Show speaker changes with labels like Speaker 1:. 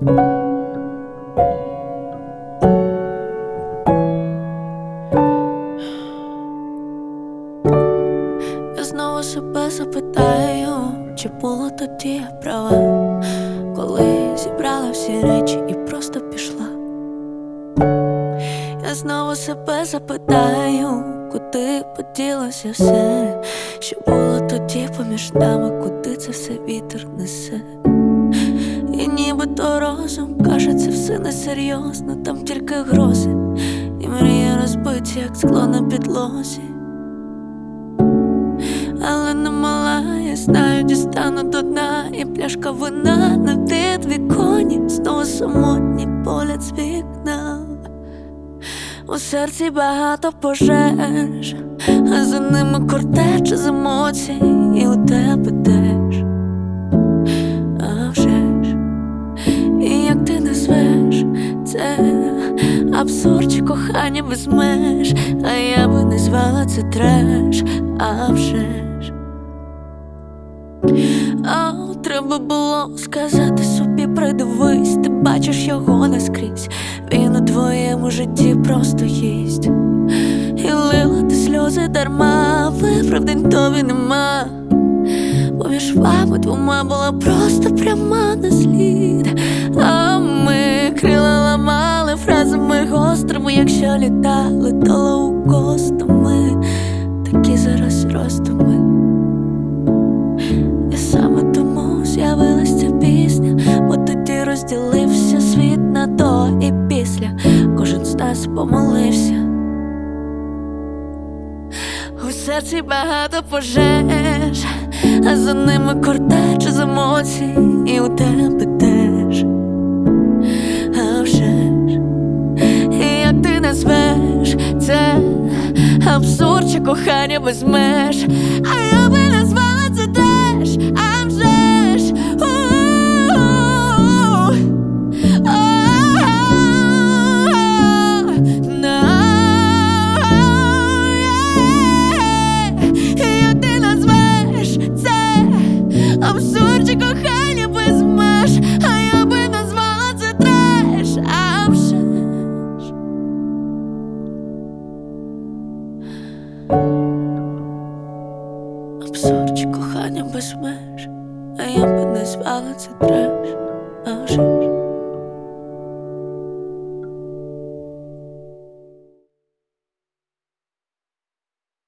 Speaker 1: Я знову себе запитаю, чи було тоді я права, коли зібрала всі речі і просто пішла. Я знову себе запитаю, куди поділося все, що було тоді поміж нами, куди це все вітер несе. І нібито розум каже, це все несерйозно, там тільки грози, і мрії розбиті, як скло на підлозі. Але не мала, я знаю, дістану до дна, і пляшка вина на підвіконі, знову самотній погляд з вікна. У серці багато пожеж, а за ними кортеж з емоцій, і у тебе теж. А вже ж, і як ти назвеш це абсурд чи кохання без меж, а я би не звала це треш, а вже ж. Треба було сказати собі, придивись, ти бачиш його наскрізь, він у твоєму житті просто їсть. І лила ти сльози дарма, виправдань тобі нема. Поміж вами двома була просто пряма на слід. А ми крила ламали фразами гострими, якщо літали, то лоукостами. Такі зараз роздуми. І саме тому з'явилась ця пісня, бо тоді розділився світ на до і після. Кожен з нас помолився. У серці багато пожеж, а за ними кортеж з емоцій, і у тебе теж. А вже ж, і як ти назвеш це абсурд чи кохання без меж, а я би назвала це треш, а вже ж. Абсурд чи кохання без меж, а я би назвала це треш, а вже ж. Абсурд чи кохання без меж, а я би назвала це треш, а вже ж.